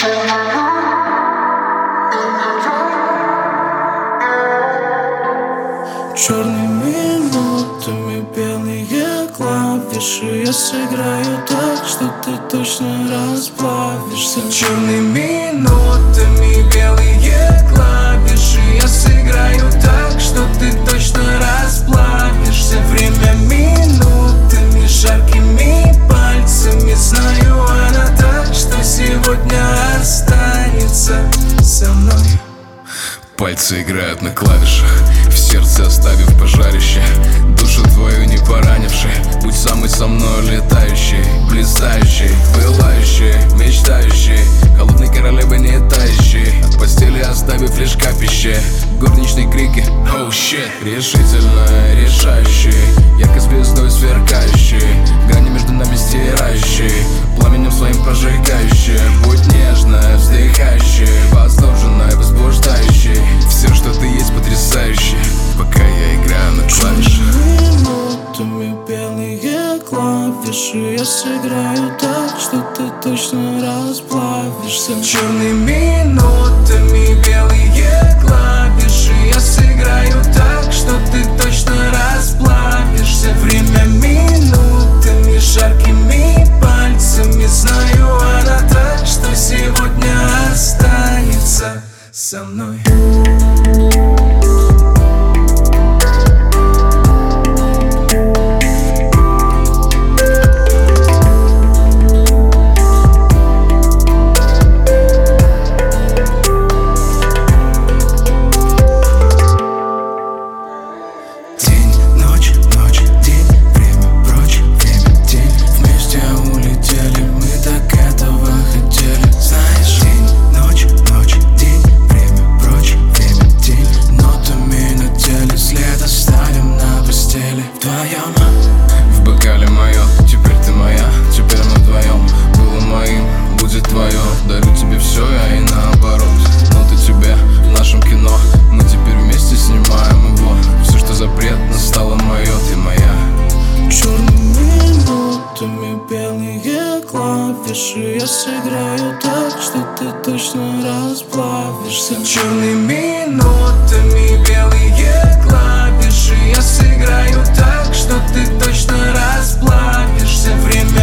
Черными нотами белые клавиши. Я сыграю так, что ты точно расплавишься. Черными нотами белые клавиши. Я сыграю так, что ты точно расплавишься. Время минутами, жаркими пальцами. Знаю, она так, что сегодня останется со мной. Пальцы играют на клавишах, в сердце оставив пожарище, душу твою не поранивший. Будь самой со мной летающей, блистающей, пылающей, мечтающей, холодной королевой не тающей, от постели оставив лишь капище. Горничные крики, oh shit, решительно решающий, яркой звездой сверкающий, грани между нами стирающий, пламенем своим прожигающий. Будь нежная, вздыхающая, восторженная, возбуждающая. Все, что ты есть, потрясающе, пока я играю на клавишах. Минутами белые клавиши. Я сыграю так, что ты точно расплавишься. Черными нотами белые клавиши. Я сыграю так, что ты точно расплавишься. Время минутами, жаркими пальцами. Знаю, она так, что сегодня останется со мной. В бокале мое, теперь ты моя, теперь мы вдвоем. Было моим, будет твое, дарю тебе все, я и наоборот. Но ты тебе в нашем кино, мы теперь вместе снимаем его. Все, что запретно, стало мое, ты моя. Черными нотами белые клавиши. Я сыграю так, что ты точно расплавишься. Черными нотами белые клавиши. Я сыграю так, что ты точно расплавишься. Время